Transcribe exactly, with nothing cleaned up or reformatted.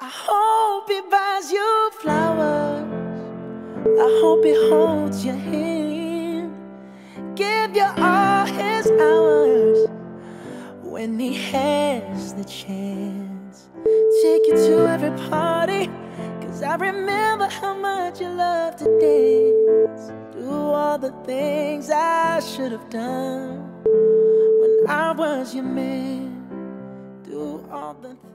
I hope he buys you flowers. I hope he holds your hand, give you all his hours when he has the chance. Take you to every party, cause I remember how much you loved to dance. Do all the things I should have done when I was your man. Do all the things